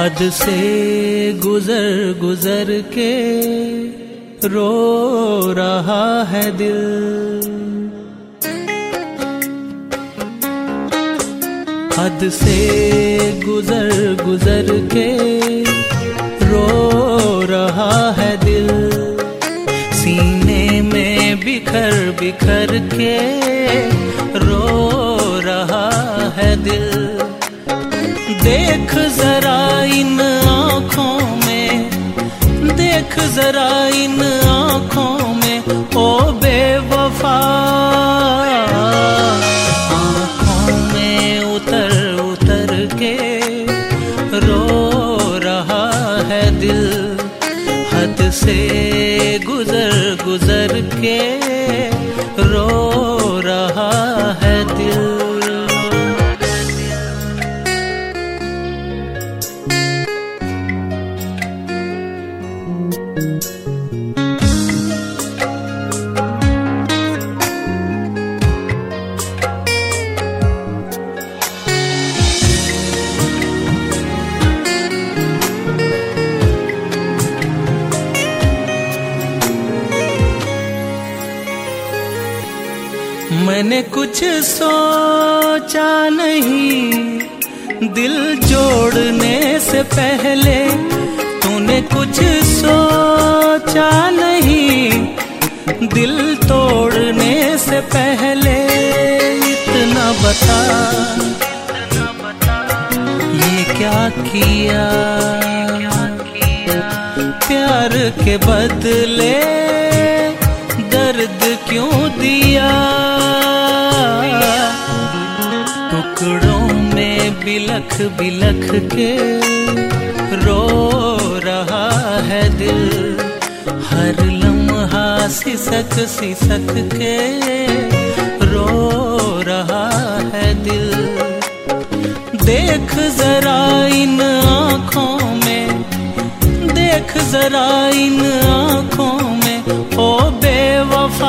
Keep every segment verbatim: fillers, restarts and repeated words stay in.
हद से गुजर गुजर के रो रहा है दिल। हद से गुजर गुजर के रो रहा है दिल। सीने में बिखर बिखर के रो रहा है दिल। देख जरा इन आँखों में, देख जरा इन आँखों में ओ बेवफा। आँखों में उतर उतर के रो रहा है दिल। हद से गुजर गुजर के रो रहा है दिल। मैंने कुछ सोचा नहीं दिल जोड़ने से पहले। तूने कुछ सोचा नहीं दिल तोड़ने से पहले। इतना बता ये क्या किया, प्यार के बदले दर्द क्यों दिया। टुकड़ों में बिलख बिलख के रो रहा है दिल। हर लम्हा सिसक सिसक के रो रहा है दिल। देख जरा इन आँखों में, देख जरा इन आँखों में ओ बेवफा।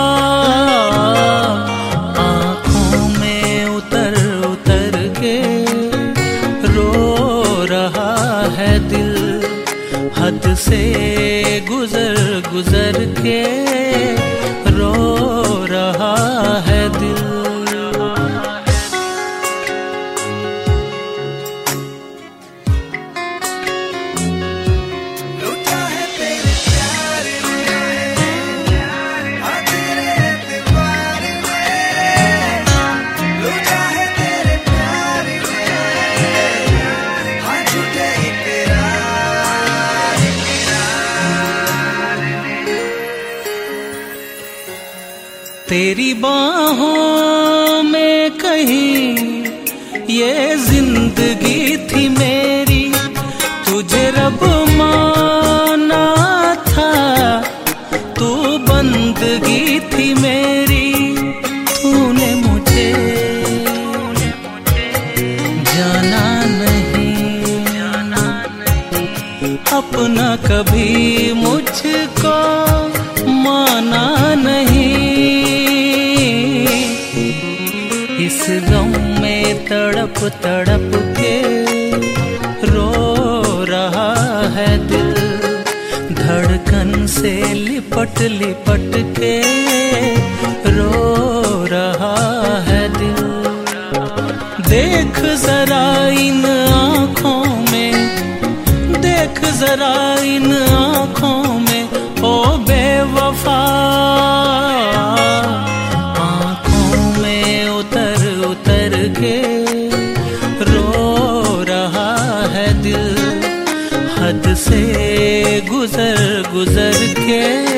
आँखों में उतर उतर के रो रहा है दिल। हद से गुजर गुजर के रो रहा है दिल। तेरी बाहों में कहीं ये जिंदगी थी मेरी। तुझे रब माना था, तू बंदगी थी मेरी। तूने मुझे जाना नहीं, अपना कभी मुझको माना नहीं। इस गम में तड़प तड़प के रो रहा है दिल। धड़कन से लिपट लिपट के रो रहा है दिल। देख जरा इन आँखों में, देख जरा इन आँखों में ओ बेवफा। के रो रहा है दिल। हद से गुजर गुजर के